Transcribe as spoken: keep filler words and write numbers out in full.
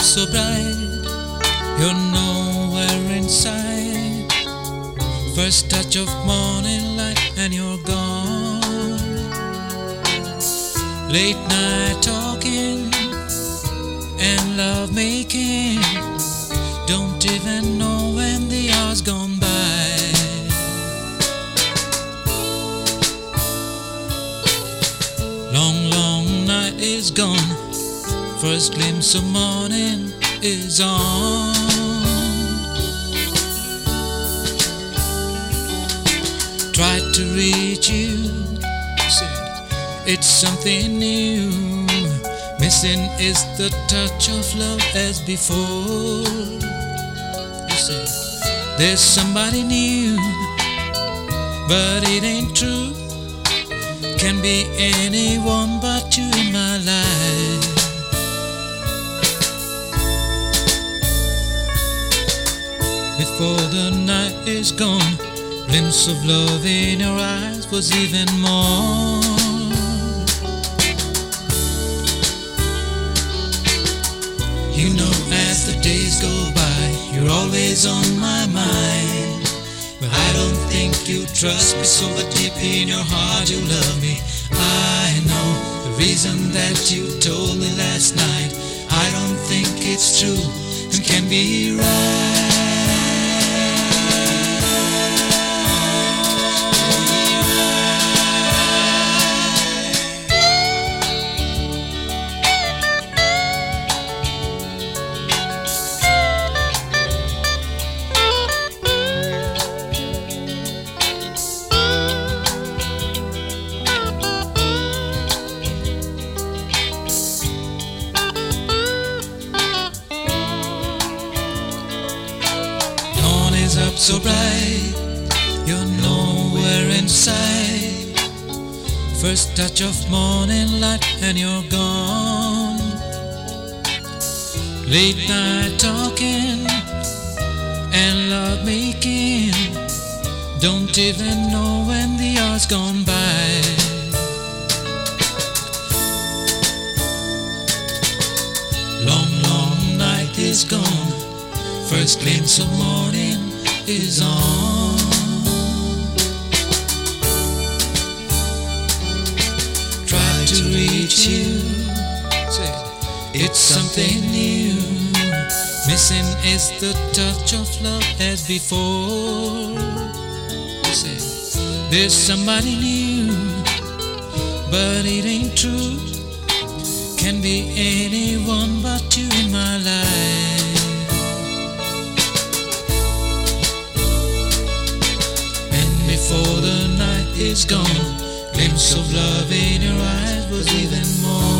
so bright, you're nowhere inside. First touch of morning light and you're gone. Late night talking and love making, don't even know when the hour's gone by. Long, long night is gone, first glimpse of morning is on. Tried to reach you, said it's something new. Missing is the touch of love as before. You said there's somebody new, but it ain't true. Can be anyone but you in my life. Before the night is gone, glimpse of love in your eyes was even more. You know as the days go by, you're always on my mind. But I don't think you trust me, so but deep in your heart you love me. I know the reason that you told me last night. I don't think it's true and can be right. Up so bright, you're nowhere inside. First touch of morning light and you're gone. Late night talking and love making, don't even know when the hour's gone by. Long, long night is gone, first glimpse of morning is on. Try to reach you, said it's something new. Missing is the touch of love as before. You said there's somebody new, but it ain't true. Can be anyone but you in my life. Before the night is gone, glimpse of love in your eyes was even more.